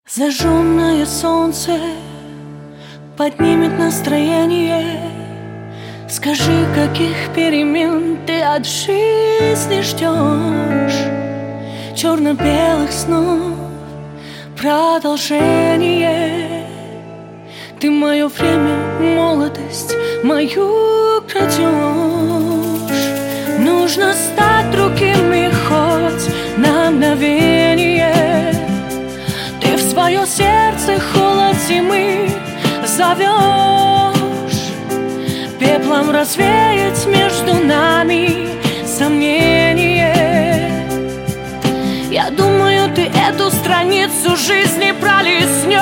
Зажженное солнце поднимет настроение. Скажи, каких перемен ты от жизни ждешь? Черно-белых снов продолжение. Ты мое время, молодость мою крадешь. Нужно стать другими хоть на мгновение. Ты в свое сердце холод зимы зовешь. Пеплом развеять между нами сомнение. Я думаю, ты эту страницу жизни пролистнешь.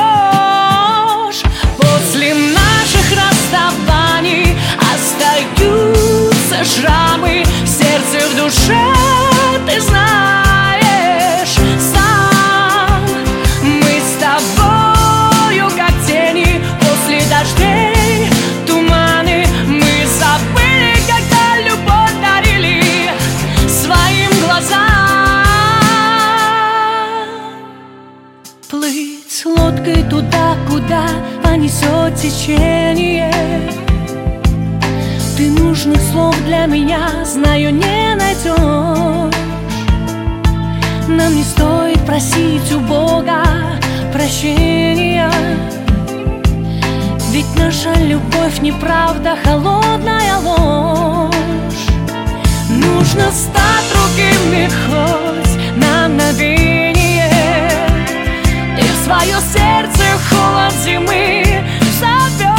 После наших расставаний остаются шрамы в сердце, в душе, ты знаешь сам. Мы с тобою как тени после дождей, туманы. Мы забыли, когда любовь дарили своим глазам. Плыть лодкой туда, куда понесет течение. Ты нужных слов для меня, знаю, не найдешь. Нам не стоит просить у Бога прощения, ведь наша любовь неправда, холодная ложь. Нужно стать другими хоть на мгновение. Ты в свое сердце холод зимы зовешь.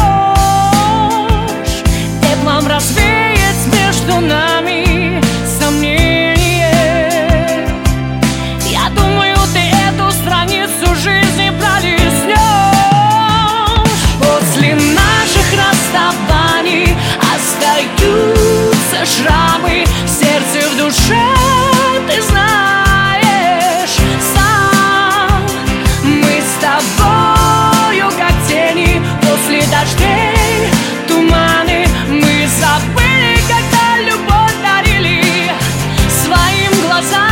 Теплом развеять между нами сомнение. Я думаю, ты эту страницу жизни пролистнешь. После наших расставаний остаются шрамы в сердце, в душе, ты знаешь сам. Мы с тобою как тени после дождей, туманы. Мы забыли, когда любовь дарили своим глазам.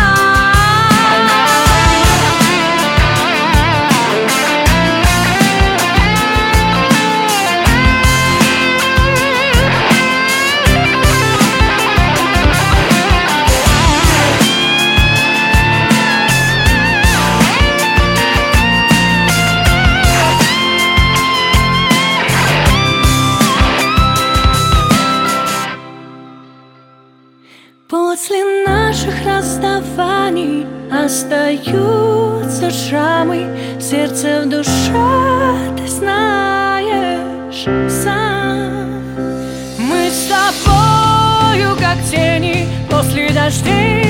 После наших расставаний остаются шрамы в сердце, в душе, ты знаешь сам. Мы с тобою как тени после дождей.